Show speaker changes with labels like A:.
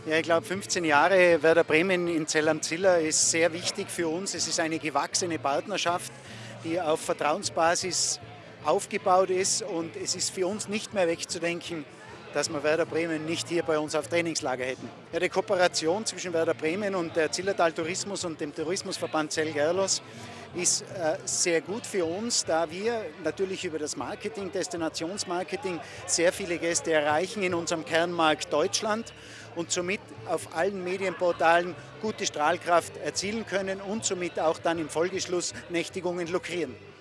A: Ja, ich glaube, 15 Jahre Werder Bremen in Zell am Ziller ist sehr wichtig für uns. Es ist eine gewachsene Partnerschaft, die auf Vertrauensbasis aufgebaut ist, und es ist für uns nicht mehr wegzudenken, dass wir Werder Bremen nicht hier bei uns auf Trainingslager hätten. Ja, die Kooperation zwischen Werder Bremen und der Zillertal Tourismus und dem Tourismusverband Zell-Gerlos ist sehr gut für uns, da wir natürlich über das Marketing, Destinationsmarketing, sehr viele Gäste erreichen in unserem Kernmarkt Deutschland und somit auf allen Medienportalen gute Strahlkraft erzielen können und somit auch dann im Folgeschluss Nächtigungen lukrieren.